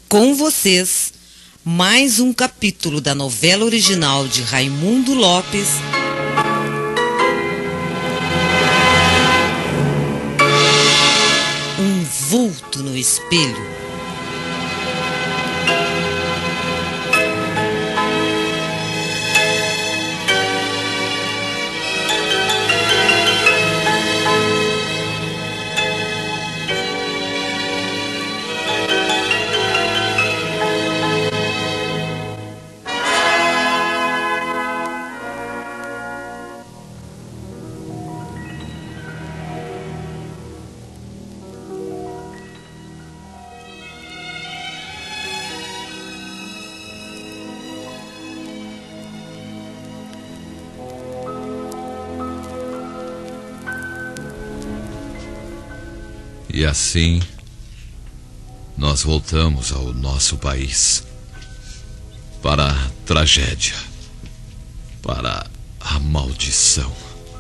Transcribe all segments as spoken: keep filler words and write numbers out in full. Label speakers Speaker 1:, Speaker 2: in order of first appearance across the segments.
Speaker 1: com vocês, mais um capítulo da novela original de Raimundo Lopes, Um Vulto no Espelho.
Speaker 2: E assim, nós voltamos ao nosso país, para a tragédia, para a maldição.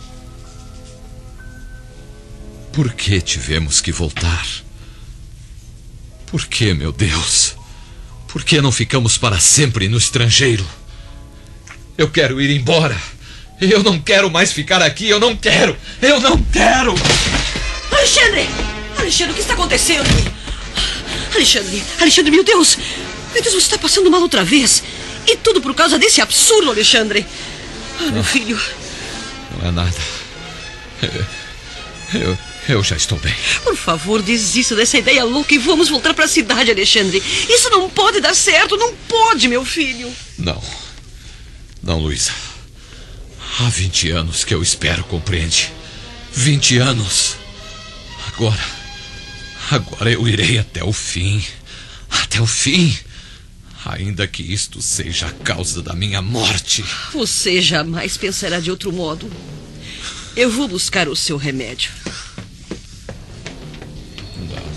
Speaker 2: Por que tivemos que voltar? Por que, meu Deus? Por que não ficamos para sempre no estrangeiro? Eu quero ir embora. Eu não quero mais ficar aqui. Eu não quero. Eu não quero.
Speaker 3: Alexandre! Alexandre, o que está acontecendo? Alexandre, Alexandre, meu Deus! Meu Deus, você está passando mal outra vez. E tudo por causa desse absurdo, Alexandre. Ah, meu
Speaker 2: não,
Speaker 3: filho.
Speaker 2: Não é nada. Eu, eu, eu já estou bem.
Speaker 3: Por favor, desista dessa ideia louca e vamos voltar para a cidade, Alexandre. Isso não pode dar certo, não pode, meu filho.
Speaker 2: Não. Não, Luísa. Há vinte anos que eu espero, compreende? Vinte anos. Agora... Agora eu irei até o fim. Até o fim. Ainda que isto seja a causa da minha morte.
Speaker 3: Você jamais pensará de outro modo. Eu vou buscar o seu remédio.
Speaker 2: Não.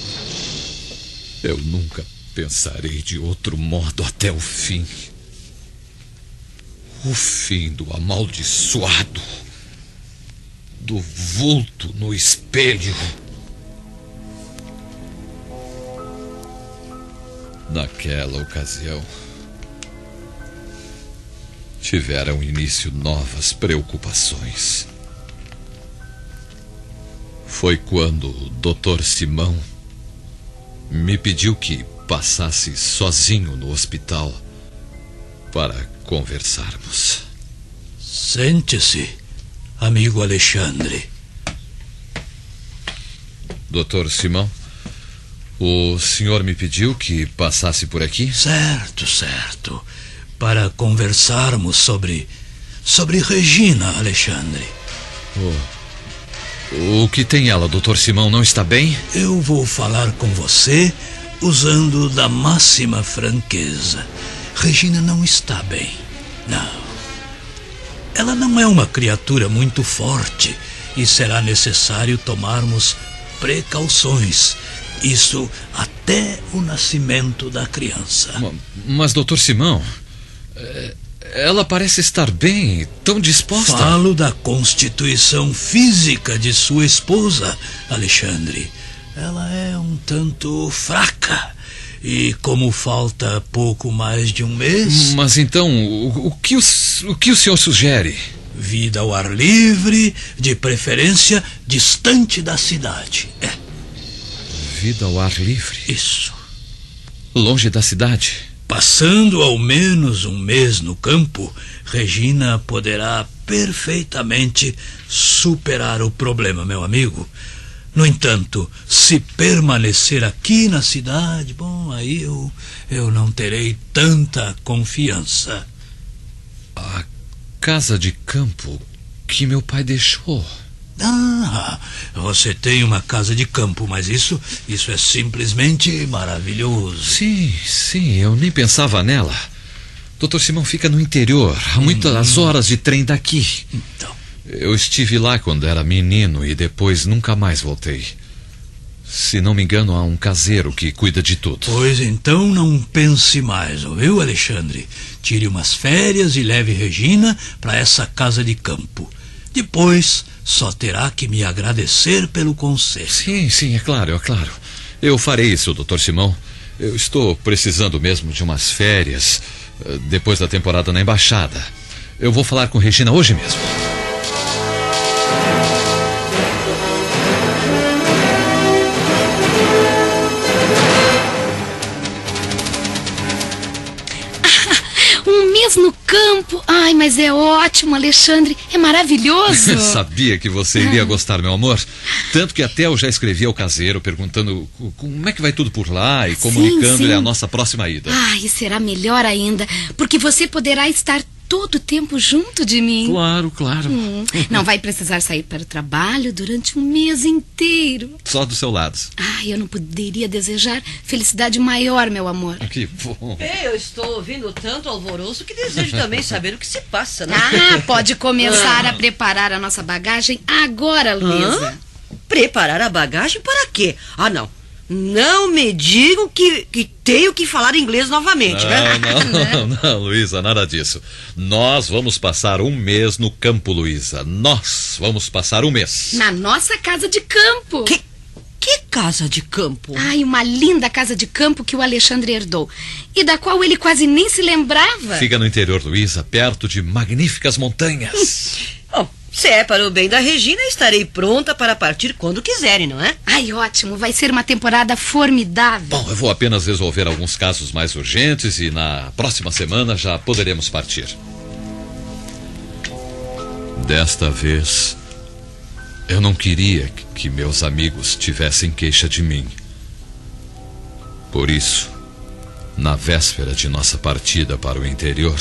Speaker 2: Eu nunca pensarei de outro modo até o fim. O fim do amaldiçoado. Do vulto no espelho. Naquela ocasião, tiveram início novas preocupações. Foi quando o doutor Simão me pediu que passasse sozinho no hospital para conversarmos.
Speaker 4: Sente-se, amigo Alexandre.
Speaker 2: doutor Simão, o senhor me pediu que passasse por aqui?
Speaker 4: Certo, certo. Para conversarmos sobre... sobre Regina, Alexandre.
Speaker 2: Oh. O que tem ela, doutor Simão? Não está bem?
Speaker 4: Eu vou falar com você usando da máxima franqueza. Regina não está bem. Não. Ela não é uma criatura muito forte e será necessário tomarmos precauções. Isso até o nascimento da criança.
Speaker 2: Mas, mas doutor Simão, ela parece estar bem, tão disposta.
Speaker 4: Falo da constituição física de sua esposa, Alexandre. Ela é um tanto fraca. E como falta pouco mais de um mês...
Speaker 2: Mas então, o, o, que, o, o que o senhor sugere?
Speaker 4: Vida ao ar livre, de preferência distante da cidade. É.
Speaker 2: Vida ao ar livre?
Speaker 4: Isso.
Speaker 2: Longe da cidade?
Speaker 4: Passando ao menos um mês no campo, Regina poderá perfeitamente superar o problema, meu amigo. No entanto, se permanecer aqui na cidade, bom, aí eu, eu não terei tanta confiança.
Speaker 2: A casa de campo que meu pai deixou...
Speaker 4: Ah, você tem uma casa de campo, mas isso, isso é simplesmente maravilhoso.
Speaker 2: Sim, sim, eu nem pensava nela. doutor Simão fica no interior, a muitas hum. horas de trem daqui.
Speaker 4: Então.
Speaker 2: Eu estive lá quando era menino e depois nunca mais voltei. Se não me engano, há um caseiro que cuida de tudo.
Speaker 4: Pois então não pense mais, ouviu, Alexandre? Tire umas férias e leve Regina para essa casa de campo. Depois só terá que me agradecer pelo conselho.
Speaker 2: Sim, sim, é claro, é claro. Eu farei isso, doutor Simão. Eu estou precisando mesmo de umas férias depois da temporada na embaixada. Eu vou falar com Regina hoje mesmo.
Speaker 5: Um mês no campo. Ai, mas é ótimo, Alexandre. É maravilhoso.
Speaker 2: Sabia que você iria gostar, meu amor. Tanto que até eu já escrevi ao caseiro perguntando como é que vai tudo por lá e comunicando-lhe a nossa próxima ida.
Speaker 5: Ai, será melhor ainda, porque você poderá estar todo o tempo junto de mim.
Speaker 2: Claro, claro.
Speaker 5: Hum, não vai precisar sair para o trabalho durante um mês inteiro.
Speaker 2: Só do seu lado.
Speaker 5: Ai, eu não poderia desejar felicidade maior, meu amor.
Speaker 2: Que bom.
Speaker 3: Eu estou ouvindo tanto alvoroço que desejo também saber o que se passa, né?
Speaker 5: Ah, pode começar a preparar a nossa bagagem agora, Luísa.
Speaker 3: Hã? Preparar a bagagem para quê? Ah, não. Não me digam que, que tenho que falar inglês novamente,
Speaker 2: não,
Speaker 3: né?
Speaker 2: Não, não, não, Luísa, nada disso. Nós vamos passar um mês no campo, Luísa. Nós vamos passar um mês.
Speaker 5: Na nossa casa de campo.
Speaker 3: Que, que casa de campo?
Speaker 5: Ai, uma linda casa de campo que o Alexandre herdou. E da qual ele quase nem se lembrava.
Speaker 2: Fica no interior, Luísa, perto de magníficas montanhas.
Speaker 3: Bom, se é para o bem da Regina, estarei pronta para partir quando quiserem, não é?
Speaker 5: Ai, ótimo. Vai ser uma temporada formidável.
Speaker 2: Bom, eu vou apenas resolver alguns casos mais urgentes e na próxima semana já poderemos partir. Desta vez, eu não queria que meus amigos tivessem queixa de mim. Por isso, na véspera de nossa partida para o interior,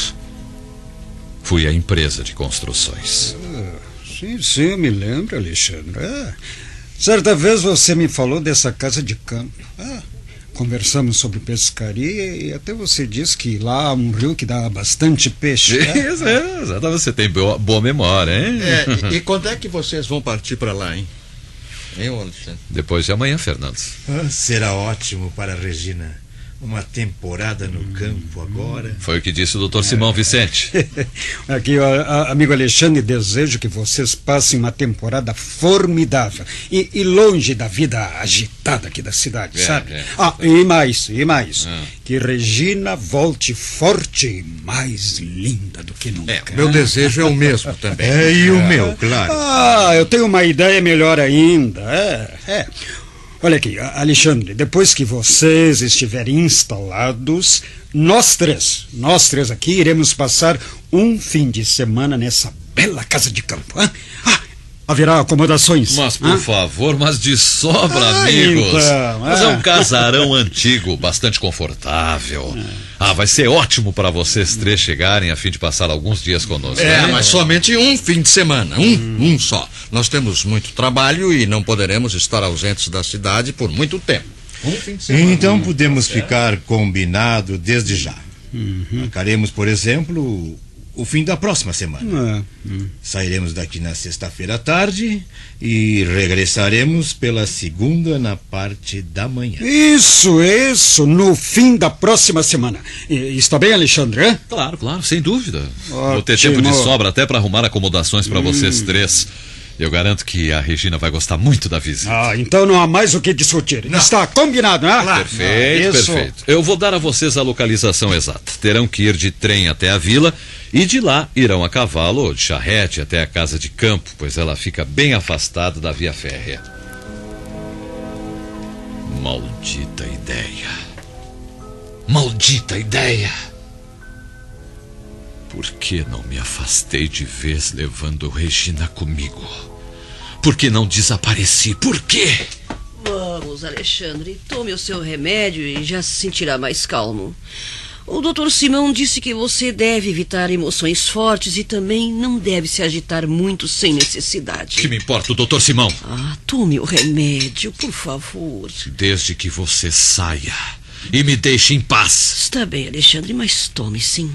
Speaker 2: fui à empresa de construções.
Speaker 6: Ah, sim, sim, me lembro, Alexandre. Ah, certa vez você me falou dessa casa de campo. Ah, conversamos sobre pescaria e até você disse que lá há um rio que dá bastante peixe.
Speaker 2: Isso, é, exatamente. Você tem boa, boa memória, hein?
Speaker 7: É, e, e quando é que vocês vão partir para lá, hein? Hein, Alexandre?
Speaker 2: Depois de amanhã, Fernando.
Speaker 8: Ah, será ótimo para a Regina. Uma temporada no campo agora.
Speaker 2: Foi o que disse o doutor Simão Vicente.
Speaker 6: Aqui, ó, amigo Alexandre, desejo que vocês passem uma temporada formidável e, e longe da vida agitada aqui da cidade,
Speaker 2: é,
Speaker 6: sabe?
Speaker 2: É.
Speaker 6: Ah, e mais, e mais.
Speaker 2: Ah.
Speaker 6: Que Regina volte forte e mais linda do que nunca.
Speaker 7: É, meu desejo é o mesmo também.
Speaker 8: É, e o meu, claro.
Speaker 6: Ah, eu tenho uma ideia melhor ainda. É, é. Olha aqui, Alexandre, depois que vocês estiverem instalados, nós três, nós três aqui iremos passar um fim de semana nessa bela casa de campo. Hein? Ah, haverá acomodações.
Speaker 2: Mas, por
Speaker 6: ah?
Speaker 2: favor, mas de sobra,
Speaker 6: Ah,
Speaker 2: amigos.
Speaker 6: então,
Speaker 2: Mas é um
Speaker 6: ah.
Speaker 2: casarão antigo, bastante confortável. Ah, vai ser ótimo para vocês três chegarem a fim de passar alguns dias conosco.
Speaker 7: É,
Speaker 2: né?
Speaker 7: mas somente um fim de semana. Um, um só. Nós temos muito trabalho e não poderemos estar ausentes da cidade por muito tempo. Um fim de semana.
Speaker 8: Então podemos ficar combinado desde já. Marcaremos, por exemplo, o fim da próxima semana.
Speaker 6: Ah, hum.
Speaker 8: Sairemos daqui na sexta-feira à tarde e regressaremos pela segunda na parte da manhã.
Speaker 6: Isso, isso, no fim da próxima semana. E, está bem, Alexandre? Hein?
Speaker 2: Claro, claro, sem dúvida. Vou ter
Speaker 6: Ótimo.
Speaker 2: tempo de sobra até para arrumar acomodações para vocês três. Eu garanto que a Regina vai gostar muito da visita.
Speaker 6: Ah, então não há mais o que discutir. Está combinado, né?
Speaker 2: Perfeito,
Speaker 6: Ah, isso.
Speaker 2: perfeito. Eu vou dar a vocês a localização exata. Terão que ir de trem até a vila e de lá irão a cavalo ou de charrete até a casa de campo, pois ela fica bem afastada da via férrea. Maldita ideia. Maldita ideia. Por que não me afastei de vez levando Regina comigo? Por que não desapareci? Por quê?
Speaker 3: Vamos, Alexandre, tome o seu remédio e já se sentirá mais calmo. O doutor Simão disse que você deve evitar emoções fortes e também não deve se agitar muito sem necessidade.
Speaker 2: Que me importa o doutor Simão?
Speaker 3: Ah, tome o remédio, por favor.
Speaker 2: Desde que você saia e me deixe em paz.
Speaker 3: Está bem, Alexandre, mas tome sim.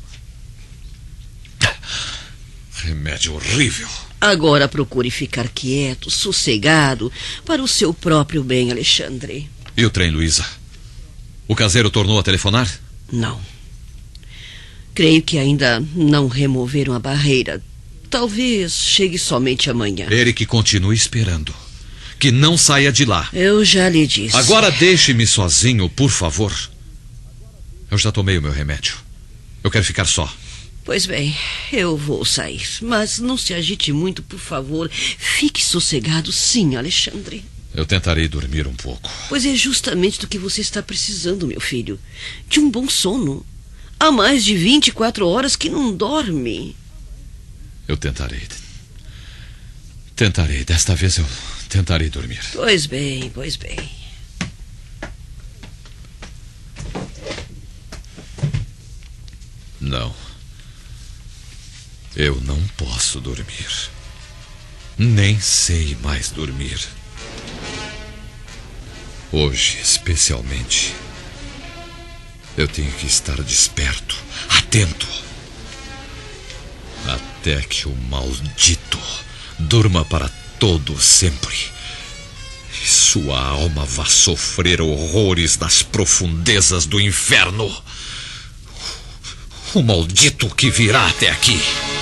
Speaker 2: Remédio horrível.
Speaker 3: Agora procure ficar quieto, sossegado, para o seu próprio bem, Alexandre.
Speaker 2: E o trem, Luísa? O caseiro tornou a telefonar?
Speaker 3: Não. Creio que ainda não removeram a barreira. Talvez chegue somente amanhã.
Speaker 2: Ele que continue esperando. que não saia de lá.
Speaker 3: Eu já lhe disse.
Speaker 2: Agora deixe-me sozinho, por favor. Eu já tomei o meu remédio. Eu quero ficar só.
Speaker 3: Pois bem, eu vou sair. Mas não se agite muito, por favor. Fique sossegado, sim, Alexandre.
Speaker 2: Eu tentarei dormir um pouco.
Speaker 3: Pois é justamente do que você está precisando, meu filho. De um bom sono. Há mais de vinte e quatro horas que não dorme.
Speaker 2: Eu tentarei. Tentarei. Desta vez eu tentarei dormir.
Speaker 3: Pois bem, pois bem.
Speaker 2: Não. Eu não posso dormir. Nem sei mais dormir. Hoje, especialmente, eu tenho que estar desperto, atento, até que o maldito durma para todo sempre e sua alma vá sofrer horrores nas profundezas do inferno. O maldito que virá até aqui.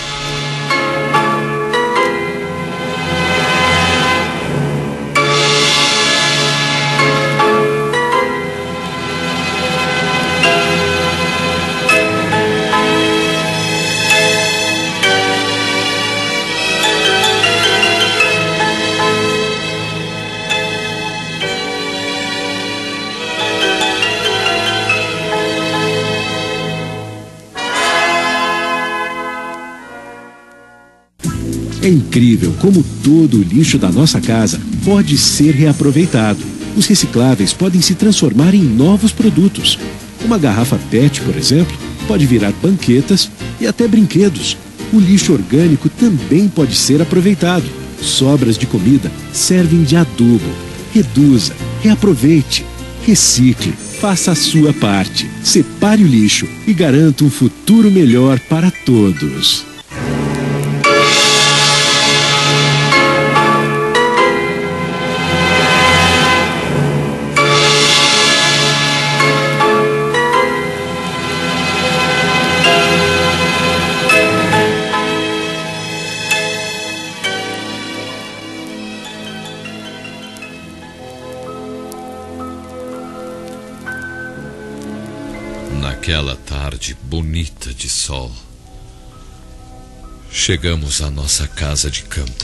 Speaker 9: É incrível como todo o lixo da nossa casa pode ser reaproveitado. Os recicláveis podem se transformar em novos produtos. Uma garrafa P E T, por exemplo, pode virar banquetas e até brinquedos. O lixo orgânico também pode ser aproveitado. Sobras de comida servem de adubo. Reduza, reaproveite, recicle, faça a sua parte. Separe o lixo e garanta um futuro melhor para todos.
Speaker 2: Naquela tarde bonita de sol, chegamos à nossa casa de campo.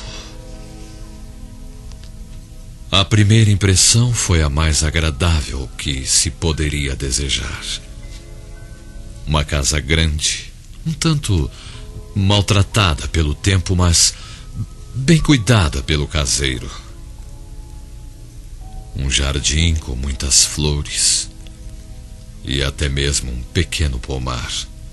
Speaker 2: A primeira impressão foi a mais agradável que se poderia desejar. Uma casa grande, um tanto maltratada pelo tempo, mas bem cuidada pelo caseiro. Um jardim com muitas flores e até mesmo um pequeno pomar.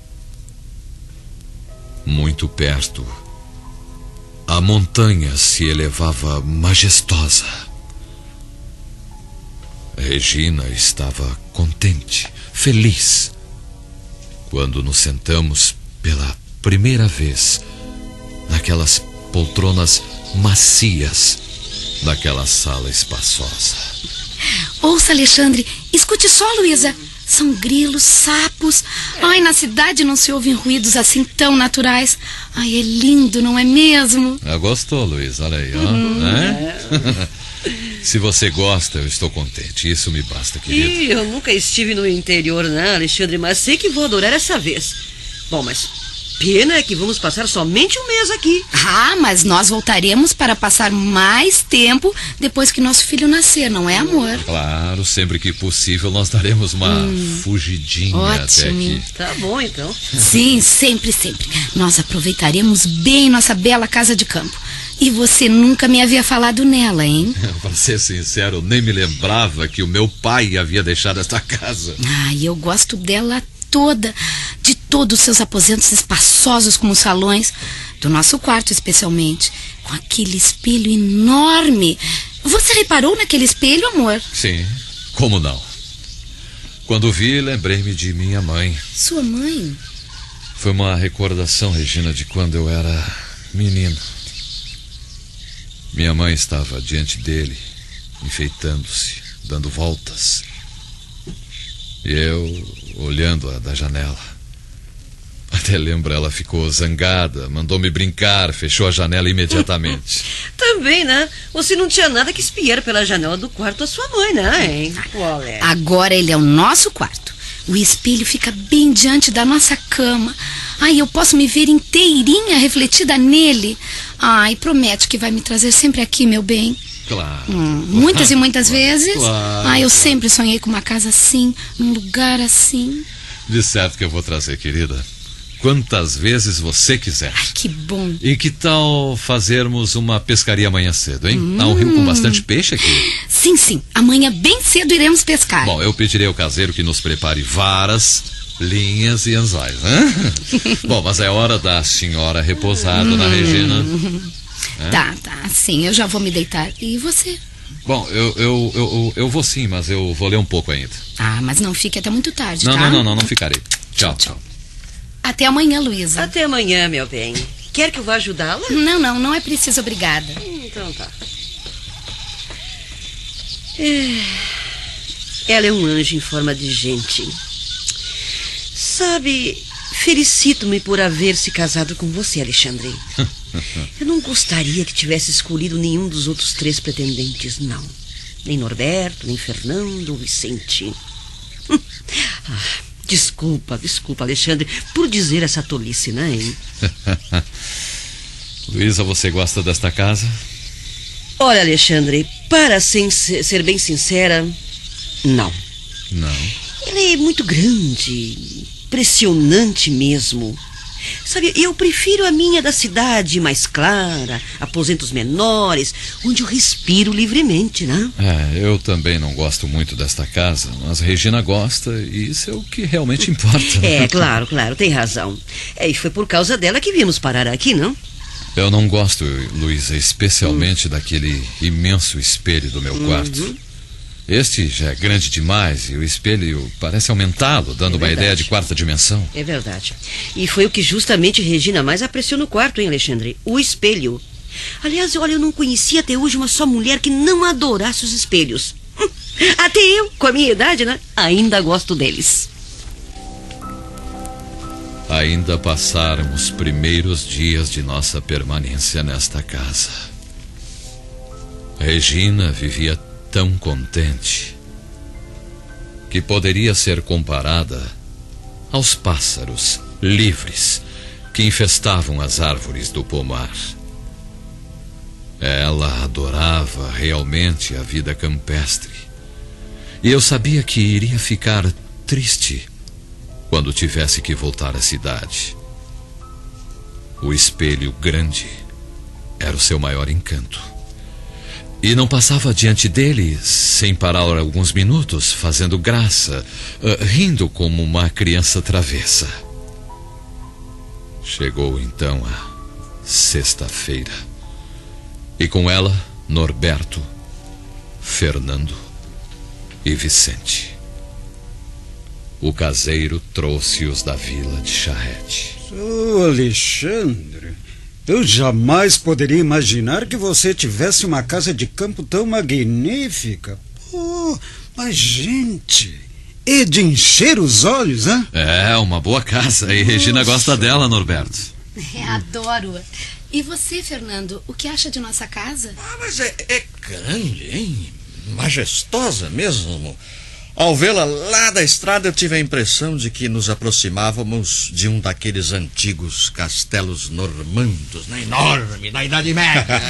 Speaker 2: Muito perto, a montanha se elevava majestosa. Regina estava contente, feliz, quando nos sentamos pela primeira vez naquelas poltronas macias daquela sala espaçosa.
Speaker 5: Ouça, Alexandre, escute só, Luísa. São grilos, sapos. Ai, na cidade não se ouvem ruídos assim tão naturais. Ai, é lindo, não é mesmo?
Speaker 2: Ah, gostou, Luísa? Olha aí, ó. Uhum. É? Se você gosta, eu estou contente. Isso me basta, querido.
Speaker 3: Ih, eu nunca estive no interior, né, Alexandre? Mas sei que vou adorar essa vez. Bom, mas pena é que vamos passar somente um mês aqui.
Speaker 5: Ah, mas nós voltaremos para passar mais tempo depois que nosso filho nascer, não é, amor?
Speaker 2: Claro, sempre que possível nós daremos uma hum, fugidinha
Speaker 5: ótimo.
Speaker 2: Até aqui.
Speaker 3: Tá bom, então.
Speaker 5: Sim, sempre, sempre. Nós aproveitaremos bem nossa bela casa de campo. E você nunca me havia falado nela, hein?
Speaker 2: Para ser sincero, eu nem me lembrava que o meu pai havia deixado esta casa.
Speaker 5: Ah, e eu gosto dela toda, de todos os seus aposentos espaçosos como os salões, do nosso quarto especialmente, com aquele espelho enorme. Você reparou naquele espelho, amor?
Speaker 2: Sim, como não? Quando vi, lembrei-me de minha mãe.
Speaker 5: Sua mãe?
Speaker 2: Foi uma recordação, Regina, de quando eu era menino. Minha mãe estava diante dele, enfeitando-se, dando voltas. E eu olhando-a da janela. até lembro, ela ficou zangada, mandou-me brincar, fechou a janela imediatamente.
Speaker 3: Também, né? Você não tinha nada que espiar pela janela do quarto da sua mãe, né, hein? Qual é?
Speaker 5: Agora ele é o nosso quarto. O espelho fica bem diante da nossa cama. Ai, eu posso me ver inteirinha refletida nele. Ai, promete que vai me trazer sempre aqui, meu bem.
Speaker 2: Claro.
Speaker 5: Hum, muitas e muitas
Speaker 2: claro,
Speaker 5: vezes.
Speaker 2: Claro,
Speaker 5: Ai, eu
Speaker 2: claro.
Speaker 5: sempre sonhei com uma casa assim, num lugar assim.
Speaker 2: De certo que eu vou trazer, querida. Quantas vezes você quiser.
Speaker 5: Ai, que bom.
Speaker 2: E que tal fazermos uma pescaria amanhã cedo, hein? Hum. Há um rio com bastante peixe aqui.
Speaker 5: Sim, sim. Amanhã bem cedo iremos pescar.
Speaker 2: Bom, eu pedirei ao caseiro que nos prepare varas, linhas e anzóis, né? Bom, mas é hora da senhora repousar, dona Regina. É?
Speaker 5: Tá, tá, sim, eu já vou me deitar. E você?
Speaker 2: Bom, eu, eu, eu, eu vou sim, mas eu vou ler um pouco ainda.
Speaker 5: Ah, mas não fique até muito tarde,
Speaker 2: não,
Speaker 5: tá?
Speaker 2: Não, não, não, não ficarei. Tchau, tchau.
Speaker 5: Até amanhã, Luísa.
Speaker 3: Até amanhã, meu bem. Quer que eu vá ajudá-la?
Speaker 5: Não, não, não é preciso, obrigada.
Speaker 3: Hum, então tá. É... Ela é um anjo em forma de gente. Sabe, felicito-me por haver se casado com você, Alexandre. Eu não gostaria que tivesse escolhido nenhum dos outros três pretendentes, não. Nem Norberto, nem Fernando ou Vicente. Ah, desculpa, desculpa, Alexandre, por dizer essa tolice, né, hein?
Speaker 2: Luísa, você gosta desta casa?
Speaker 3: Olha, Alexandre, para sem ser bem sincera, não.
Speaker 2: Não.
Speaker 3: Ela é muito grande, impressionante mesmo. Sabe, eu prefiro a minha da cidade, mais clara, aposentos menores, onde eu respiro livremente, né?
Speaker 2: É, eu também não gosto muito desta casa, mas Regina gosta e isso é o que realmente importa.
Speaker 3: É, claro, claro, tem razão. É, e foi por causa dela que viemos parar aqui, não?
Speaker 2: Eu não gosto, Luísa, especialmente hum. daquele imenso espelho do meu uhum. quarto. Este já é grande demais e o espelho parece aumentá-lo, dando é uma ideia de quarta dimensão.
Speaker 3: É verdade. E foi o que justamente Regina mais apreciou no quarto, hein, Alexandre? O espelho. Aliás, olha, eu não conhecia até hoje uma só mulher que não adorasse os espelhos. Até eu, com a minha idade, né? Ainda gosto deles.
Speaker 2: Ainda passaram os primeiros dias de nossa permanência nesta casa. Regina vivia tão contente que poderia ser comparada aos pássaros livres que infestavam as árvores do pomar. Ela adorava realmente a vida campestre e eu sabia que iria ficar triste quando tivesse que voltar à cidade. O espelho grande era o seu maior encanto. E não passava diante dele sem parar alguns minutos, fazendo graça, uh, rindo como uma criança travessa. Chegou então a sexta-feira. E com ela, Norberto, Fernando e Vicente. O caseiro trouxe-os da vila de Charrete.
Speaker 6: Ô, Alexandre, eu jamais poderia imaginar que você tivesse uma casa de campo tão magnífica. Pô, mas gente, é de encher os olhos, hein?
Speaker 2: É, uma boa casa. E Regina gosta dela, Norberto.
Speaker 5: É, adoro. E você, Fernando, o que acha de nossa casa?
Speaker 7: Ah, mas é, é grande, hein? Majestosa mesmo. Ao vê-la lá da estrada, eu tive a impressão de que nos aproximávamos de um daqueles antigos castelos normandos, né? Enorme, da Idade Média.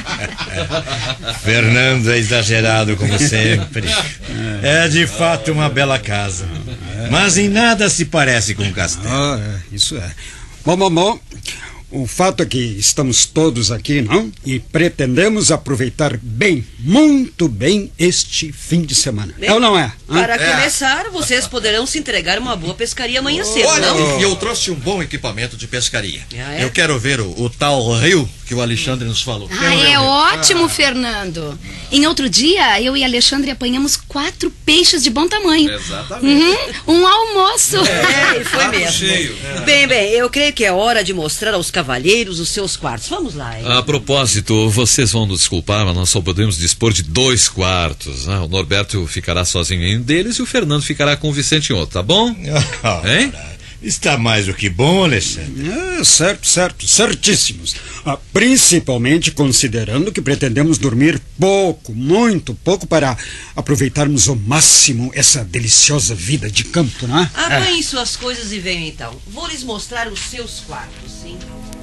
Speaker 8: Fernando é exagerado, como sempre. É de fato uma bela casa. Mas em nada se parece com um castelo.
Speaker 6: Ah, é, isso é. Bom, bom, bom. O fato é que estamos todos aqui, não? E pretendemos aproveitar bem, muito bem, este fim de semana.
Speaker 3: Bem,
Speaker 6: é ou não é?
Speaker 3: Para
Speaker 7: é.
Speaker 3: começar, vocês poderão se entregar uma boa pescaria amanhã cedo,
Speaker 7: Olha,
Speaker 3: não?
Speaker 7: e eu trouxe um bom equipamento de pescaria.
Speaker 3: Ah, é?
Speaker 7: Eu quero ver o, o tal rio que o Alexandre nos falou.
Speaker 5: Ah, é ótimo, ah. Fernando. Em outro dia, eu e Alexandre apanhamos quatro peixes de bom tamanho.
Speaker 2: Exatamente.
Speaker 5: Uhum, um almoço.
Speaker 3: É, e foi mesmo.
Speaker 7: Cheio.
Speaker 3: Bem, bem, eu creio que é hora de mostrar aos cavalheiros os seus quartos. Vamos lá, hein?
Speaker 2: A propósito, vocês vão nos desculpar, mas nós só podemos dispor de dois quartos. Ah, o Norberto ficará sozinho em um deles e o Fernando ficará com o Vicente em outro, tá bom? Hein?
Speaker 8: Está mais do que bom, Alexandre.
Speaker 6: É, certo, certo, certíssimos. Ah, principalmente considerando que pretendemos dormir pouco, muito pouco, para aproveitarmos ao máximo essa deliciosa vida de campo, não é?
Speaker 3: Apanhem suas coisas e venham então. Vou lhes mostrar os seus quartos, sim?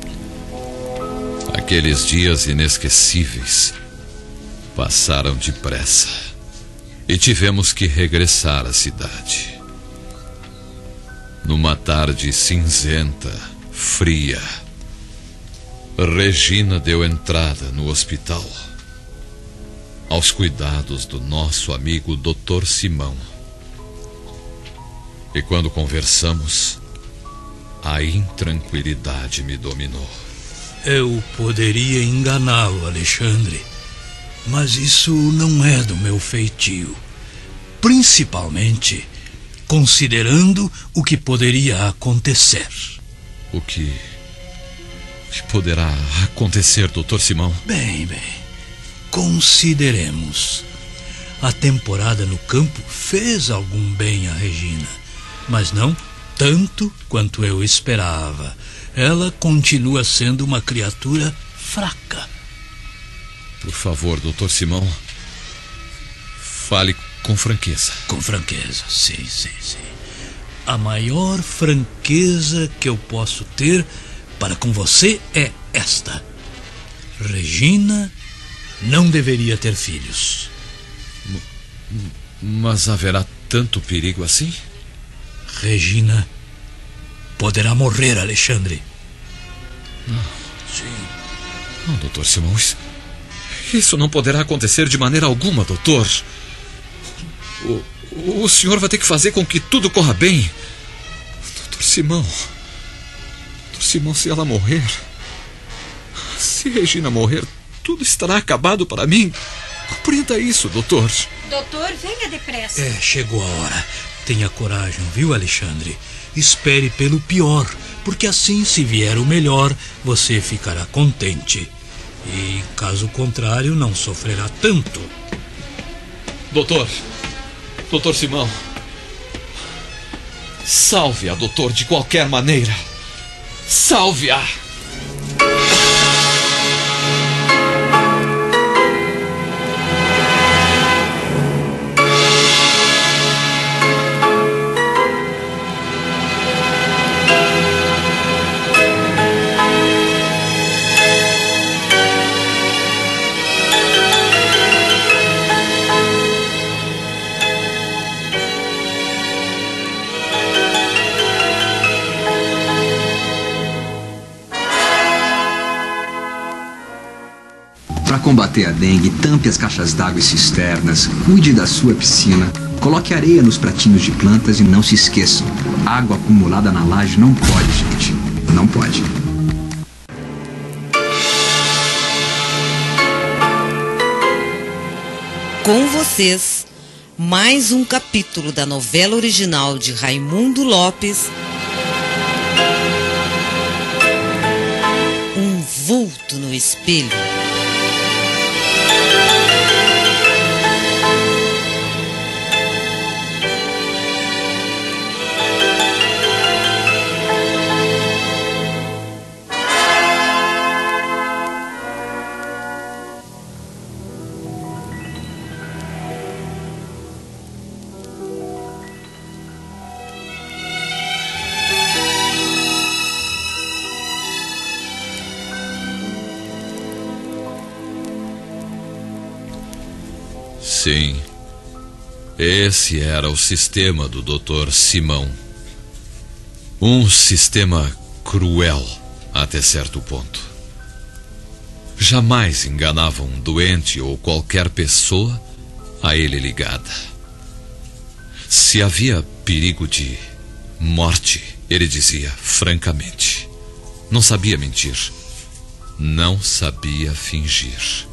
Speaker 2: Aqueles dias inesquecíveis passaram depressa e tivemos que regressar à cidade. Numa tarde cinzenta, fria, Regina deu entrada no hospital, aos cuidados do nosso amigo doutor Simão. E quando conversamos, a intranquilidade me dominou.
Speaker 4: Eu poderia enganá-lo, Alexandre, mas isso não é do meu feitio. Principalmente considerando o que poderia acontecer.
Speaker 2: O que... O que poderá acontecer, doutor Simão?
Speaker 4: Bem, bem, consideremos. A temporada no campo fez algum bem a Regina, mas não tanto quanto eu esperava. Ela continua sendo uma criatura fraca.
Speaker 2: Por favor, doutor Simão, fale com franqueza.
Speaker 4: Com franqueza, sim, sim, sim. A maior franqueza que eu posso ter para com você é esta: Regina não deveria ter filhos.
Speaker 2: Mas haverá tanto perigo assim?
Speaker 4: Regina poderá morrer, Alexandre.
Speaker 2: Não.
Speaker 4: Sim.
Speaker 2: Não, doutor Simão, isso, isso não poderá acontecer de maneira alguma, doutor. O, o senhor vai ter que fazer com que tudo corra bem. Doutor Simão. Doutor Simão, se ela morrer... Se Regina morrer, tudo estará acabado para mim. Compreenda isso, doutor.
Speaker 5: Doutor, venha depressa.
Speaker 4: É, chegou a hora. Tenha coragem, viu, Alexandre? Espere pelo pior, porque assim, se vier o melhor, você ficará contente. E, caso contrário, não sofrerá tanto.
Speaker 2: Doutor... Doutor Simão, salve-a, doutor, de qualquer maneira. Salve-a!
Speaker 10: Para combater a dengue, tampe as caixas d'água e cisternas, cuide da sua piscina, coloque areia nos pratinhos de plantas e não se esqueçam, água acumulada na laje não pode, gente. Não pode.
Speaker 1: Com vocês, mais um capítulo da novela original de Raimundo Lopes, Um Vulto no Espelho.
Speaker 2: Sim, esse era o sistema do doutor Simão. Um sistema cruel até certo ponto. Jamais enganava um doente ou qualquer pessoa a ele ligada. Se havia perigo de morte, ele dizia francamente. Não sabia mentir. Não sabia fingir.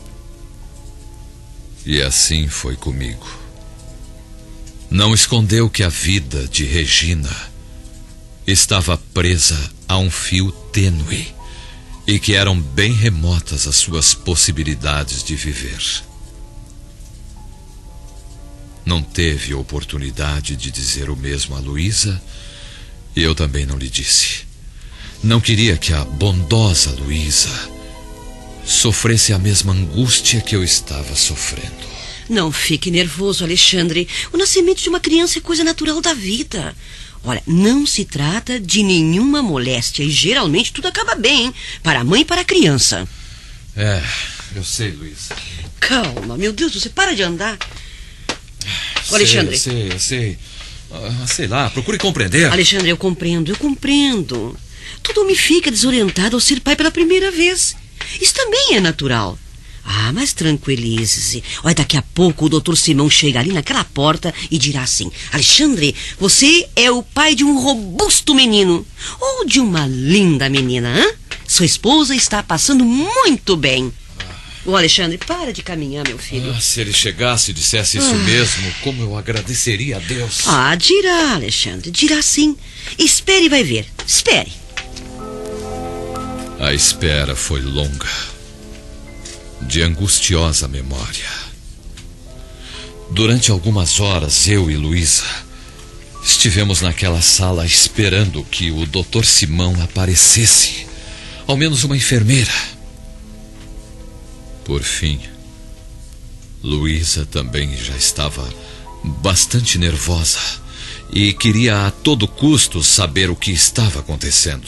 Speaker 2: E assim foi comigo. Não escondeu que a vida de Regina estava presa a um fio tênue e que eram bem remotas as suas possibilidades de viver. Não teve oportunidade de dizer o mesmo a Luísa E eu também não lhe disse. Não queria que a bondosa Luísa sofresse a mesma angústia que eu estava sofrendo.
Speaker 3: Não fique nervoso, Alexandre. O nascimento de uma criança é coisa natural da vida. Olha, não se trata de nenhuma moléstia e geralmente tudo acaba bem, hein? Para a mãe e para a criança.
Speaker 2: É, eu sei, Luísa.
Speaker 3: Calma, meu Deus, você para de andar.
Speaker 2: Sei,
Speaker 3: Alexandre.
Speaker 2: Eu sei, eu sei. Ah, sei lá, procure compreender.
Speaker 3: Alexandre, eu compreendo, eu compreendo. Todo homem fica desorientado ao ser pai pela primeira vez. Isso também é natural. Ah, mas tranquilize-se. Olha, daqui a pouco o doutor Simão chega ali naquela porta e dirá assim: Alexandre, você é o pai de um robusto menino. Ou de uma linda menina, hã? Sua esposa está passando muito bem. Ô, Alexandre, para de caminhar, meu filho.
Speaker 2: Ah, se ele chegasse e dissesse isso
Speaker 3: Ah.
Speaker 2: mesmo, como eu agradeceria a Deus.
Speaker 3: Ah, dirá, Alexandre, dirá sim. Espere e vai ver. Espere.
Speaker 2: A espera foi longa, de angustiosa memória. Durante algumas horas, eu e Luísa estivemos naquela sala esperando que o doutor Simão aparecesse, ao menos uma enfermeira. Por fim, Luísa também já estava bastante nervosa e queria a todo custo saber o que estava acontecendo.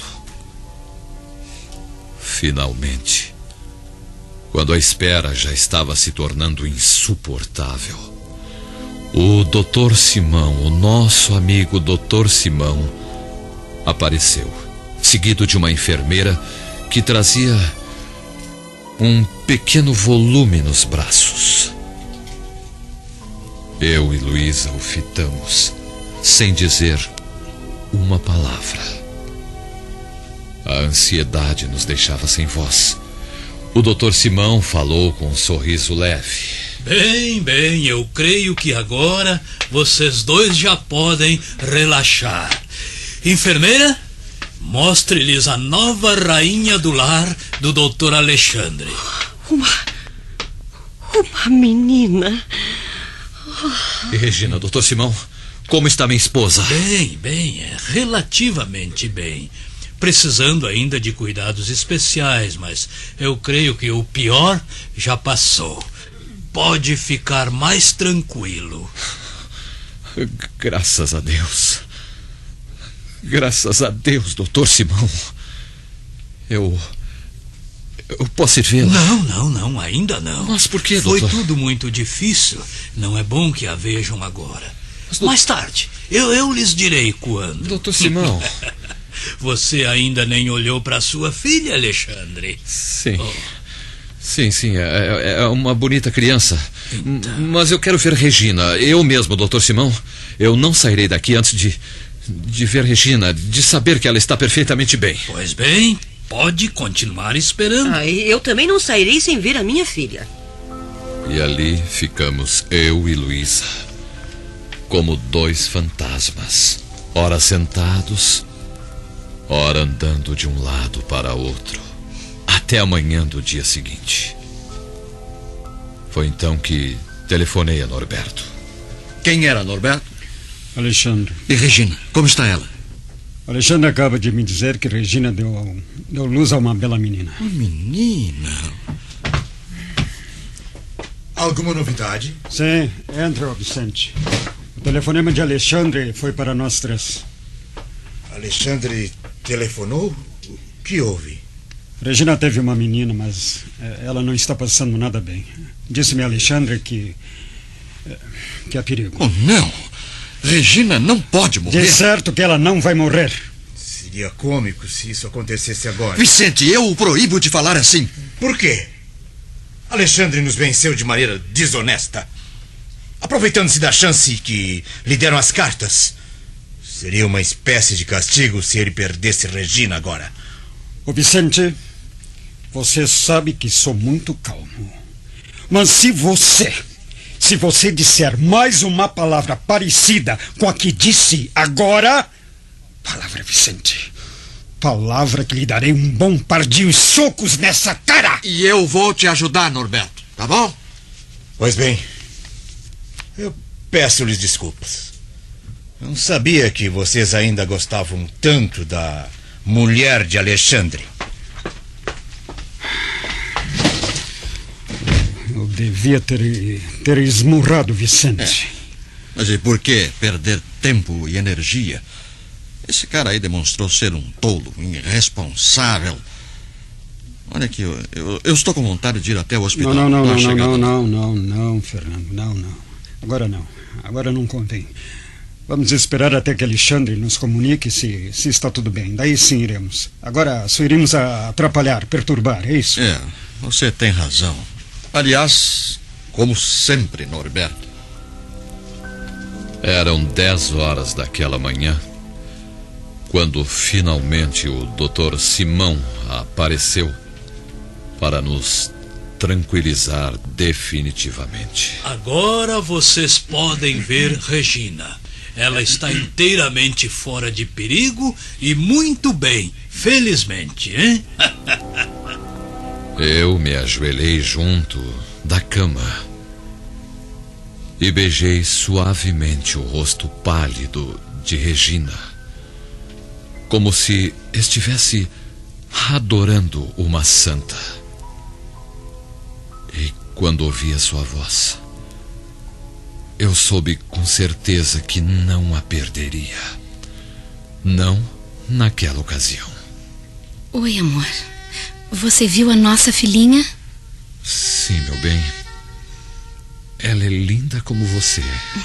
Speaker 2: Finalmente, quando a espera já estava se tornando insuportável, o doutor Simão, o nosso amigo doutor Simão, apareceu, seguido de uma enfermeira que trazia um pequeno volume nos braços. Eu e Luísa o fitamos, sem dizer uma palavra. A ansiedade nos deixava sem voz. O doutor Simão falou com um sorriso leve.
Speaker 4: Bem, bem, eu creio que agora vocês dois já podem relaxar. Enfermeira, mostre-lhes a nova rainha do lar do doutor Alexandre.
Speaker 3: Uma... Uma menina.
Speaker 2: E Regina, doutor Simão, como está minha esposa?
Speaker 4: Bem, bem, é relativamente bem. Precisando ainda de cuidados especiais, mas eu creio que o pior já passou. Pode ficar mais tranquilo.
Speaker 2: Graças a Deus. Graças a Deus, doutor Simão. Eu... Eu posso ir vê-la?
Speaker 4: Não, não, não, ainda não.
Speaker 2: Mas por que,
Speaker 4: Foi
Speaker 2: doutor?
Speaker 4: tudo muito difícil. Não é bom que a vejam agora. Mas, doutor... Mais tarde. Eu, eu lhes direi quando.
Speaker 2: Doutor Simão...
Speaker 4: Você ainda nem olhou para sua filha, Alexandre?
Speaker 2: Sim.
Speaker 4: Oh.
Speaker 2: Sim, sim, é, é uma bonita criança.
Speaker 4: Então...
Speaker 2: Mas eu quero ver Regina. Eu mesmo, doutor Simão. Eu não sairei daqui antes de... de ver Regina, de saber que ela está perfeitamente bem.
Speaker 4: Pois bem, pode continuar esperando.
Speaker 3: Ah, e eu também não sairei sem ver a minha filha.
Speaker 2: E ali ficamos eu e Luísa, como dois fantasmas, ora sentados, ora andando de um lado para outro, até amanhã do dia seguinte. Foi então que telefonei a Norberto.
Speaker 7: Quem era Norberto?
Speaker 6: Alexandre.
Speaker 7: E Regina, como está ela?
Speaker 6: Alexandre acaba de me dizer que Regina deu, deu luz a uma bela menina.
Speaker 7: Uma menina?
Speaker 8: Alguma novidade?
Speaker 6: Sim, entra, Vicente. O telefonema de Alexandre foi para nós três.
Speaker 8: Alexandre telefonou? O que houve?
Speaker 6: Regina teve uma menina, mas eh, ela não está passando nada bem. Disse-me Alexandre que... eh, que há perigo.
Speaker 7: Oh, não! Regina não pode morrer.
Speaker 6: De certo que ela não vai morrer.
Speaker 8: Seria cômico se isso acontecesse agora.
Speaker 7: Vicente, eu o proíbo de falar assim.
Speaker 8: Por quê? Alexandre nos venceu de maneira desonesta, aproveitando-se da chance que lhe deram as cartas. Seria uma espécie de castigo se ele perdesse Regina agora.
Speaker 6: Ô Vicente, você sabe que sou muito calmo. Mas se você, se você disser mais uma palavra parecida com a que disse agora... Palavra, Vicente. Palavra que lhe darei um bom par de socos nessa cara.
Speaker 7: E eu vou te ajudar, Norberto, tá bom?
Speaker 8: Pois bem, eu peço-lhes desculpas. Não sabia que vocês ainda gostavam tanto da mulher de Alexandre.
Speaker 6: Eu devia ter, ter esmurrado Vicente.
Speaker 7: É. Mas e por que perder tempo e energia? Esse cara aí demonstrou ser um tolo, irresponsável. Olha aqui, eu, eu, eu estou com vontade de ir até o hospital.
Speaker 6: Não, não, não,
Speaker 7: Tá
Speaker 6: não, não,
Speaker 7: chegando.
Speaker 6: não, não, não, Fernando, não, não. Agora não, agora não convém. Vamos esperar até que Alexandre nos comunique se, se está tudo bem. Daí sim iremos. Agora só iremos a atrapalhar, perturbar, é isso?
Speaker 7: É, você tem razão. Aliás, como sempre, Norberto.
Speaker 2: Eram dez horas daquela manhã, quando finalmente o doutor Simão apareceu para nos tranquilizar definitivamente.
Speaker 4: Agora vocês podem ver Regina. Ela está inteiramente fora de perigo e muito bem, felizmente, hein?
Speaker 2: Eu me ajoelhei junto da cama e beijei suavemente o rosto pálido de Regina, como se estivesse adorando uma santa. E quando ouvi a sua voz, eu soube com certeza que não a perderia. Não naquela ocasião.
Speaker 5: Oi, amor. Você viu a nossa filhinha?
Speaker 2: Sim, meu bem. Ela é linda como você.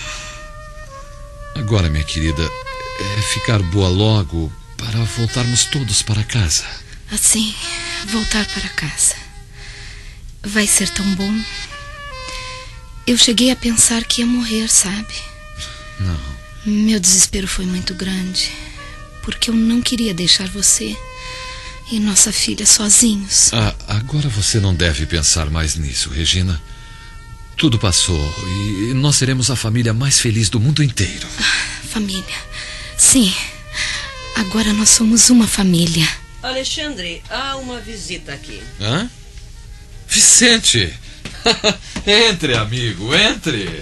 Speaker 2: Agora, minha querida, é ficar boa logo para voltarmos todos para casa.
Speaker 5: Assim, voltar para casa. Vai ser tão bom. Eu cheguei a pensar que ia morrer, sabe?
Speaker 2: Não.
Speaker 5: Meu desespero foi muito grande, porque eu não queria deixar você e nossa filha sozinhos.
Speaker 2: Ah, agora você não deve pensar mais nisso, Regina. Tudo passou e nós seremos a família mais feliz do mundo inteiro.
Speaker 5: Ah, família. Sim. Agora nós somos uma família.
Speaker 3: Alexandre, há uma visita aqui.
Speaker 2: Hã? Vicente! Entre, amigo, entre.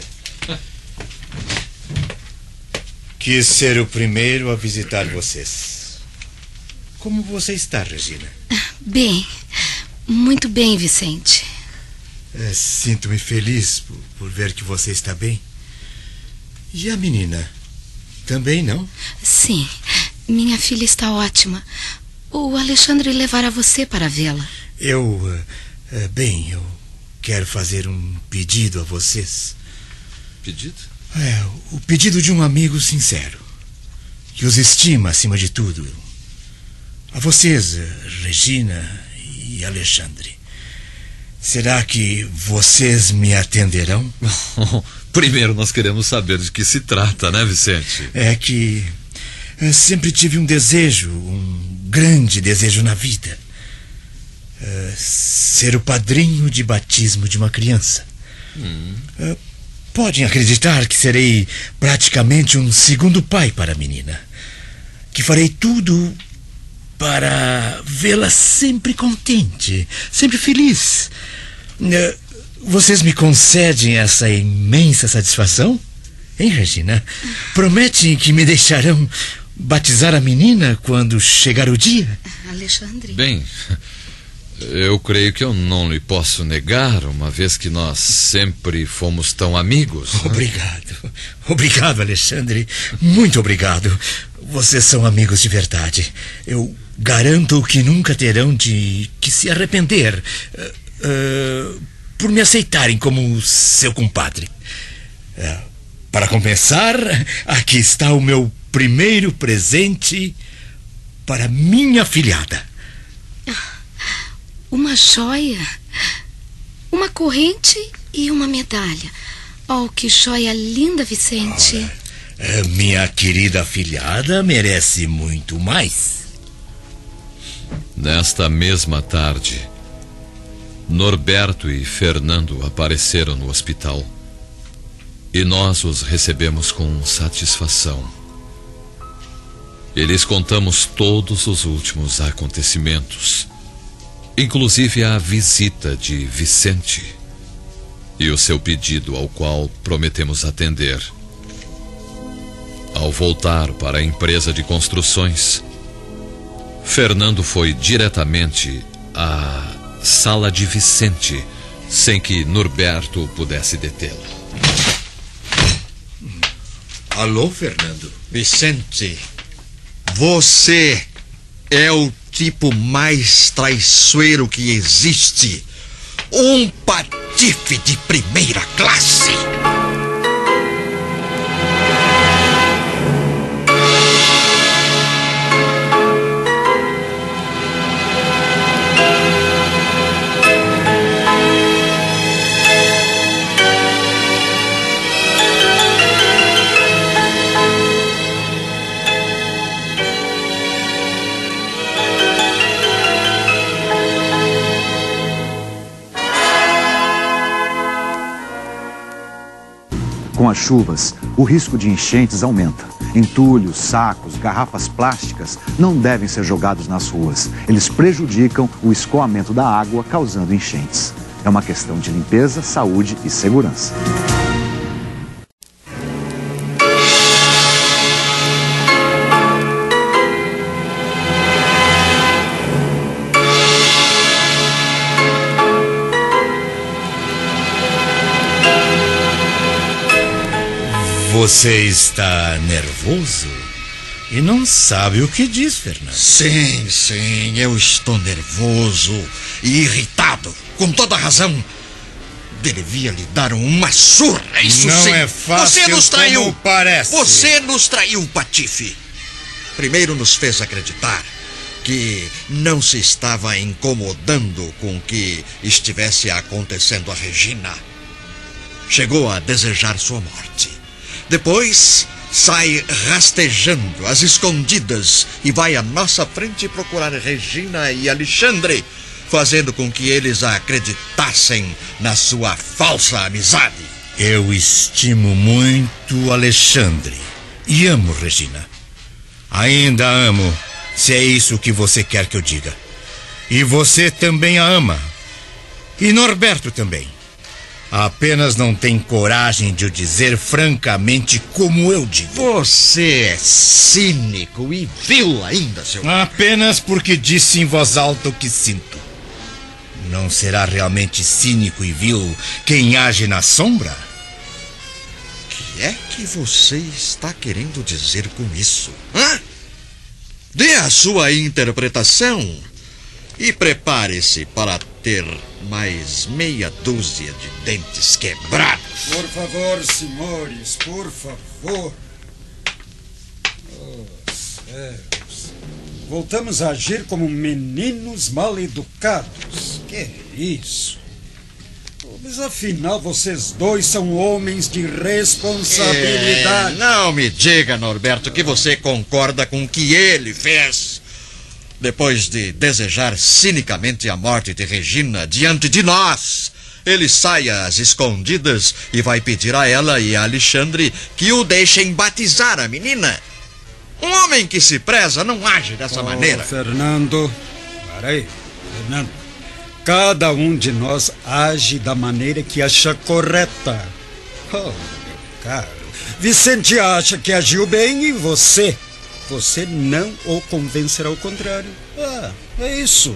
Speaker 8: Quis ser o primeiro a visitar vocês. Como você está, Regina?
Speaker 5: Bem, muito bem, Vicente.
Speaker 8: É, sinto-me feliz por, por ver que você está bem. E a menina? Também não?
Speaker 5: Sim, minha filha está ótima. O Alexandre levará você para vê-la.
Speaker 8: Eu... Uh, uh, bem, eu quero fazer um pedido a vocês.
Speaker 2: Pedido?
Speaker 8: É, o pedido de um amigo sincero, que os estima acima de tudo. A vocês, Regina e Alexandre. Será que vocês me atenderão?
Speaker 2: Primeiro nós queremos saber de que se trata, né, Vicente?
Speaker 8: É que eu sempre tive um desejo, um grande desejo na vida. Uh, ser o padrinho de batismo de uma criança.
Speaker 2: Hum.
Speaker 8: Uh, podem acreditar que serei praticamente um segundo pai para a menina. Que farei tudo para vê-la sempre contente, sempre feliz. Uh, vocês me concedem essa imensa satisfação? Hein, Regina? Prometem que me deixarão batizar a menina quando chegar o dia?
Speaker 5: Alexandre?
Speaker 2: Bem, eu creio que eu não lhe posso negar, uma vez que nós sempre fomos tão amigos.
Speaker 8: Obrigado. Obrigado, Alexandre. Muito obrigado. Vocês são amigos de verdade. Eu garanto que nunca terão de que se arrepender uh, uh, por me aceitarem como seu compadre. Uh, para compensar, aqui está o meu primeiro presente para minha filhada.
Speaker 5: Uma joia, uma corrente e uma medalha. Oh, que joia linda, Vicente.
Speaker 8: Ora, minha querida afilhada merece muito mais.
Speaker 2: Nesta mesma tarde, Norberto e Fernando apareceram no hospital e nós os recebemos com satisfação. E lhes contamos todos os últimos acontecimentos, inclusive a visita de Vicente e o seu pedido, ao qual prometemos atender. Ao voltar para a empresa de construções, Fernando foi diretamente à sala de Vicente, sem que Norberto pudesse detê-lo.
Speaker 8: Alô, Fernando?
Speaker 7: Vicente, você é o tipo mais traiçoeiro que existe. Um patife de primeira classe.
Speaker 11: Com as chuvas, o risco de enchentes aumenta. Entulhos, sacos, garrafas plásticas não devem ser jogados nas ruas. Eles prejudicam o escoamento da água, causando enchentes. É uma questão de limpeza, saúde e segurança.
Speaker 8: Você está nervoso e não sabe o que diz, Fernando.
Speaker 7: Sim, sim, eu estou nervoso e irritado, com toda razão. Devia lhe dar uma surra, isso
Speaker 8: não
Speaker 7: sim.
Speaker 8: é fácil.
Speaker 7: Você nos traiu.
Speaker 8: Como parece.
Speaker 7: Você nos traiu, patife. Primeiro nos fez acreditar que não se estava incomodando com o que estivesse acontecendo a Regina. Chegou a desejar sua morte. Depois sai rastejando às escondidas e vai à nossa frente procurar Regina e Alexandre, fazendo com que eles acreditassem na sua falsa amizade.
Speaker 8: Eu estimo muito Alexandre e amo Regina. Ainda amo, se é isso que você quer que eu diga. E você também a ama. E Norberto também. Apenas não tem coragem de o dizer francamente como eu digo.
Speaker 7: Você é cínico e vil ainda, seu...
Speaker 8: Apenas porque disse em voz alta o que sinto. Não será realmente cínico e vil quem age na sombra?
Speaker 7: O que é que você está querendo dizer com isso? Hã? Dê a sua interpretação e prepare-se para ter mais meia dúzia de dentes quebrados.
Speaker 6: Por favor, senhores, por favor. Oh, céus. Voltamos a agir como meninos mal educados. Que isso? Mas afinal, vocês dois são homens de responsabilidade.
Speaker 7: É, não me diga, Norberto, que você concorda com o que ele fez. Depois de desejar cinicamente a morte de Regina diante de nós, ele sai às escondidas e vai pedir a ela e a Alexandre que o deixem batizar a menina. Um homem que se preza não age dessa
Speaker 6: oh,
Speaker 7: maneira.
Speaker 6: Fernando, para aí, Fernando. Cada um de nós age da maneira que acha correta. Oh, meu caro, Vicente acha que agiu bem e você... Você não o convencerá ao contrário. Ah, é isso.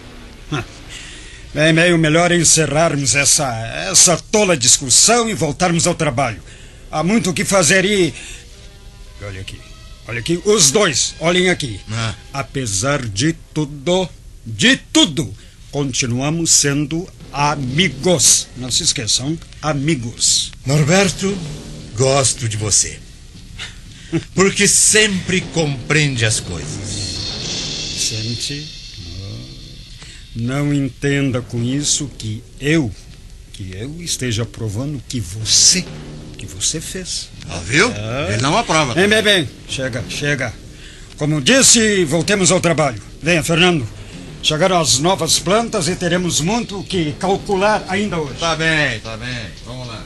Speaker 6: É meio melhor encerrarmos essa, essa tola discussão e voltarmos ao trabalho. Há muito o que fazer e... Olha aqui, olha aqui, os dois, olhem aqui. Ah. Apesar de tudo, de tudo, continuamos sendo amigos. Não se esqueçam, amigos.
Speaker 8: Norberto, gosto de você. Porque sempre compreende as coisas.
Speaker 6: Vicente, não entenda com isso que eu, que eu esteja provando que você, que você fez.
Speaker 7: Ah, viu? É. Ele não aprova.
Speaker 6: Bem, bem, bem. Chega, chega. Como disse, voltemos ao trabalho. Venha, Fernando. Chegaram as novas plantas e teremos muito o que calcular ainda hoje.
Speaker 7: Tá bem, tá bem. Vamos lá.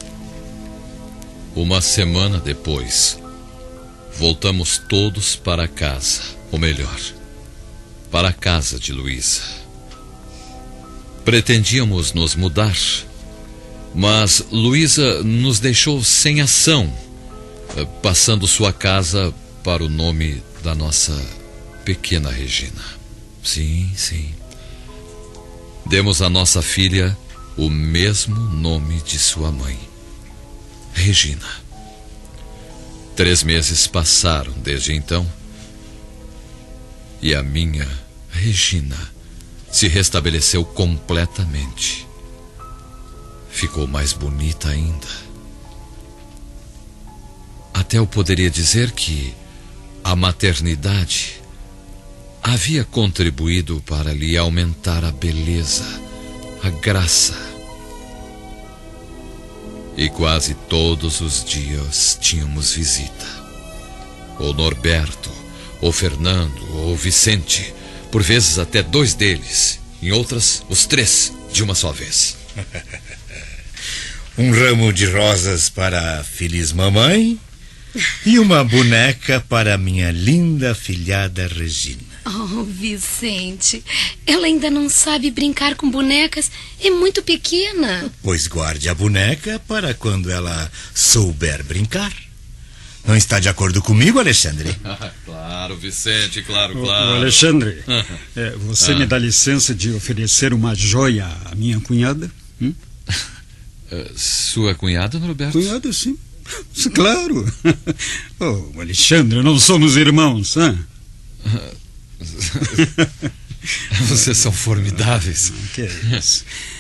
Speaker 2: Uma semana depois... voltamos todos para casa, ou melhor, para a casa de Luísa. Pretendíamos nos mudar, mas Luísa nos deixou sem ação, passando sua casa para o nome da nossa pequena Regina. Sim, sim. Demos à nossa filha o mesmo nome de sua mãe, Regina. Três meses passaram desde então e a minha Regina se restabeleceu completamente. Ficou mais bonita ainda. Até eu poderia dizer que a maternidade havia contribuído para lhe aumentar a beleza, a graça. E quase todos os dias tínhamos visita. O Norberto, o Fernando, o Vicente, por vezes até dois deles, em outras, os três, de uma só vez.
Speaker 8: Um ramo de rosas para a feliz mamãe e uma boneca para a minha linda filhada Regina.
Speaker 5: Oh, Vicente, ela ainda não sabe brincar com bonecas, é muito pequena.
Speaker 8: Pois guarde a boneca para quando ela souber brincar. Não está de acordo comigo, Alexandre?
Speaker 2: Claro, Vicente, claro,
Speaker 6: Ô,
Speaker 2: claro.
Speaker 6: ô, Alexandre, é, você
Speaker 2: Ah.
Speaker 6: me dá licença de oferecer uma joia à minha cunhada? Hum?
Speaker 2: Uh, sua cunhada, Norberto?
Speaker 6: Cunhada, sim. Claro. Oh, Alexandre, não somos irmãos, hã?
Speaker 2: Vocês são formidáveis.
Speaker 6: Que é isso?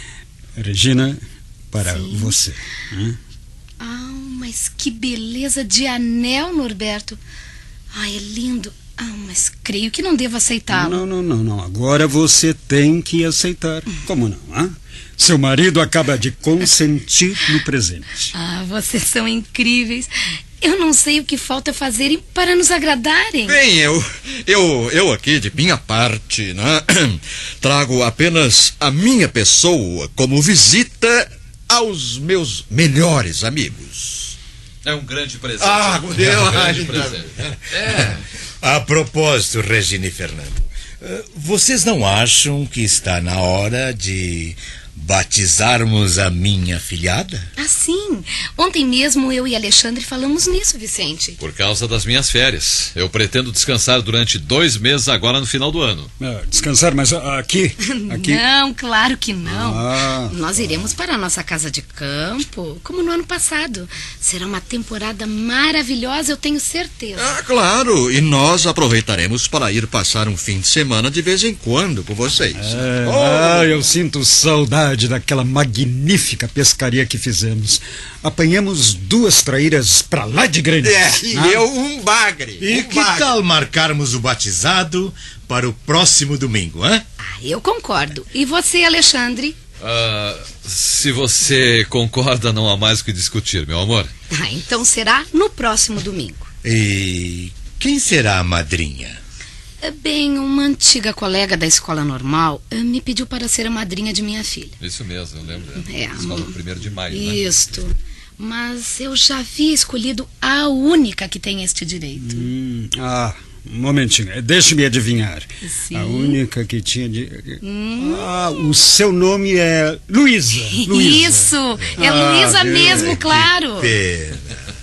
Speaker 6: Regina, para
Speaker 5: Sim.
Speaker 6: você. Hã?
Speaker 5: Ah, mas que beleza de anel, Norberto. Ah, é lindo. Ah, mas creio que não devo aceitá-lo.
Speaker 6: Não, não, não, não. Agora você tem que aceitar. Como não, hã? Seu marido acaba de consentir no presente.
Speaker 5: Ah, vocês são incríveis. Eu não sei o que falta fazerem para nos agradarem.
Speaker 7: Bem, eu, eu, eu aqui, de minha parte, né, trago apenas a minha pessoa como visita aos meus melhores amigos.
Speaker 2: É um grande presente.
Speaker 7: Ah, meu Deus.
Speaker 2: É um grande presente. É.
Speaker 8: A propósito, Regina e Fernando, eh, vocês não acham que está na hora de batizarmos a minha filhada?
Speaker 5: Ah, sim. Ontem mesmo eu e Alexandre falamos nisso, Vicente.
Speaker 2: Por causa das minhas férias. Eu pretendo descansar durante dois meses agora no final do ano.
Speaker 6: Ah, descansar, mas ah, aqui? aqui?
Speaker 5: Não, claro que não.
Speaker 6: Ah,
Speaker 5: Nós iremos para a nossa casa de campo, como no ano passado. Será uma temporada maravilhosa, eu tenho certeza.
Speaker 7: Ah, claro, e nós aproveitaremos para ir passar um fim de semana de vez em quando com vocês.
Speaker 6: É,
Speaker 7: Oh!
Speaker 6: ah, eu sinto saudade daquela magnífica pescaria que fizemos. Apanhamos duas traíras pra lá de grande.
Speaker 7: É, e
Speaker 6: Ah,
Speaker 7: eu um bagre.
Speaker 8: E
Speaker 7: um
Speaker 8: que
Speaker 7: bagre.
Speaker 8: tal marcarmos o batizado para o próximo domingo, hã?
Speaker 5: Ah, eu concordo. E você, Alexandre?
Speaker 2: Ah, se você concorda, não há mais o que discutir, meu amor.
Speaker 5: Ah, então será no próximo domingo.
Speaker 8: E quem será a madrinha?
Speaker 5: Bem, uma antiga colega da escola normal eh, me pediu para ser a madrinha de minha filha.
Speaker 2: Isso mesmo, eu lembro.
Speaker 5: É,
Speaker 2: Escola
Speaker 5: hum,
Speaker 2: primeiro de maio, né?
Speaker 5: Isto. Mas eu já havia escolhido a única que tem este direito.
Speaker 6: hum, ah, um momentinho. Deixe-me adivinhar.
Speaker 5: Sim.
Speaker 6: A única que tinha de...
Speaker 5: Hum.
Speaker 6: Ah, o seu nome é Luísa. Luísa.
Speaker 5: Isso! É
Speaker 6: Ah,
Speaker 5: Luísa
Speaker 6: viu?
Speaker 5: mesmo, claro.
Speaker 8: Pena.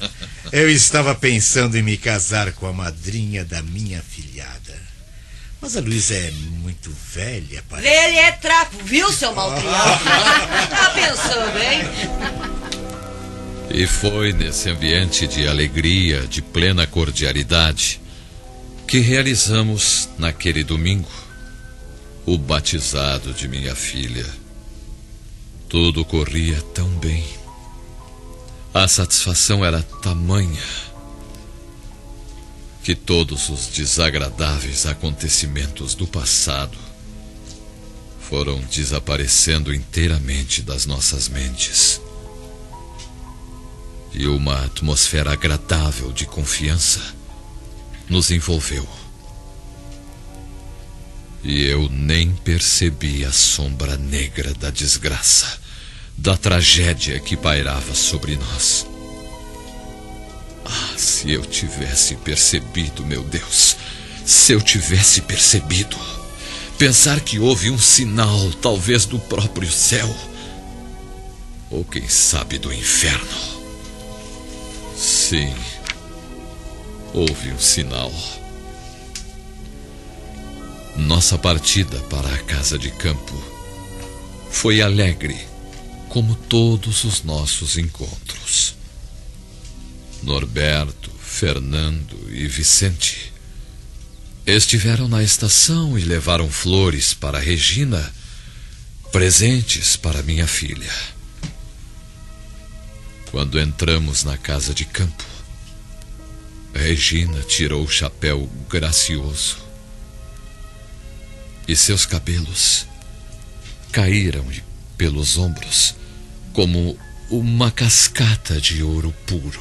Speaker 8: Eu estava pensando em me casar com a madrinha da minha filhada. Mas a Luísa é muito velha para...
Speaker 3: Velho é trapo, viu, seu malcriado? Tá pensando, hein?
Speaker 2: E foi nesse ambiente de alegria, de plena cordialidade, que realizamos, naquele domingo, o batizado de minha filha. Tudo corria tão bem. A satisfação era tamanha que todos os desagradáveis acontecimentos do passado foram desaparecendo inteiramente das nossas mentes. E uma atmosfera agradável de confiança nos envolveu. E eu nem percebi a sombra negra da desgraça, da tragédia que pairava sobre nós. Ah, se eu tivesse percebido, meu Deus, se eu tivesse percebido, pensar que houve um sinal, talvez do próprio céu, ou quem sabe do inferno. Sim, houve um sinal. Nossa partida para a casa de campo foi alegre, como todos os nossos encontros. Norberto, Fernando e Vicente estiveram na estação e levaram flores para Regina, presentes para minha filha. Quando entramos na casa de campo, Regina tirou o chapéu gracioso e seus cabelos caíram pelos ombros como uma cascata de ouro puro.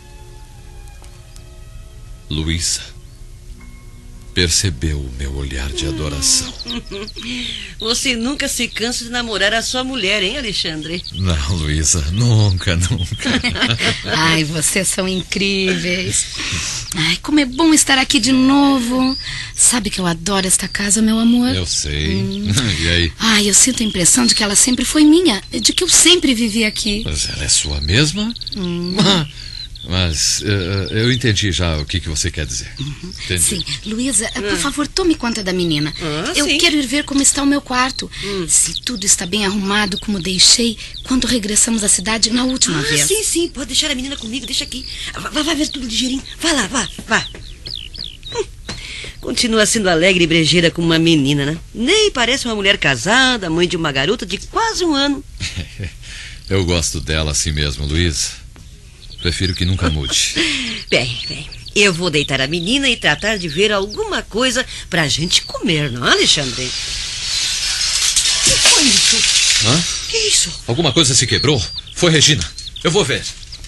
Speaker 2: Luísa percebeu o meu olhar de adoração.
Speaker 3: Você nunca se cansa de namorar a sua mulher, hein, Alexandre?
Speaker 2: Não, Luísa, nunca, nunca.
Speaker 5: Ai, vocês são incríveis. Ai, como é bom estar aqui de novo. Sabe que eu adoro esta casa, meu amor?
Speaker 2: Eu sei.
Speaker 5: Hum.
Speaker 2: E aí?
Speaker 5: Ai, eu sinto a impressão de que ela sempre foi minha, de que eu sempre vivi aqui.
Speaker 2: Mas ela é sua mesma?
Speaker 5: Hum.
Speaker 2: Mas uh, eu entendi já o que, que você quer dizer.
Speaker 5: Uhum.
Speaker 2: Entendi.
Speaker 5: Sim, Luísa, ah. por favor, tome conta da menina.
Speaker 3: Ah,
Speaker 5: eu
Speaker 3: sim.
Speaker 5: quero ir ver como está o meu quarto.
Speaker 3: Hum.
Speaker 5: Se tudo está bem arrumado como deixei quando regressamos à cidade na última
Speaker 3: ah,
Speaker 5: vez.
Speaker 3: Sim, sim, pode deixar a menina comigo, deixa aqui. Vai, vai ver tudo ligeirinho. Vai lá, vá, vá. Hum. Continua sendo alegre e brejeira como uma menina, né? Nem parece uma mulher casada, mãe de uma garota de quase um ano.
Speaker 2: Eu gosto dela assim mesmo, Luísa. Prefiro que nunca mude.
Speaker 3: Bem, bem, eu vou deitar a menina e tratar de ver alguma coisa pra gente comer, não, Alexandre? Que foi isso?
Speaker 2: Hã?
Speaker 3: Que isso?
Speaker 2: Alguma coisa se quebrou? Foi Regina. Eu vou ver.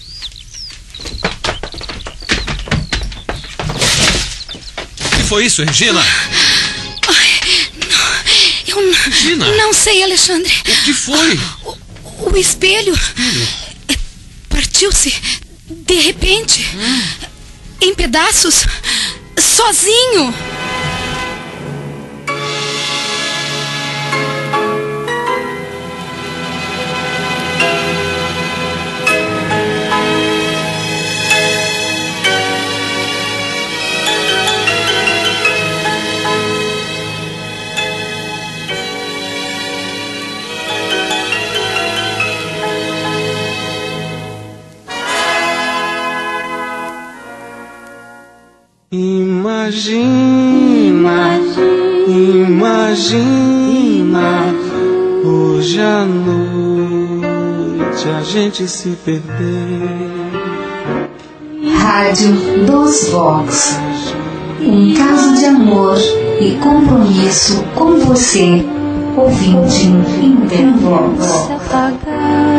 Speaker 2: O que foi isso, Regina?
Speaker 5: Ai, não, eu não,
Speaker 2: Regina?
Speaker 5: não sei, Alexandre.
Speaker 2: O que foi?
Speaker 5: O, o espelho.
Speaker 2: espelho?
Speaker 5: Partiu-se de repente, hum. em pedaços, sozinho.
Speaker 12: Imagina, imagina, hoje à noite a gente se perder.
Speaker 13: Rádio dos Vox. Um caso de amor e compromisso com você, ouvinte em Vox.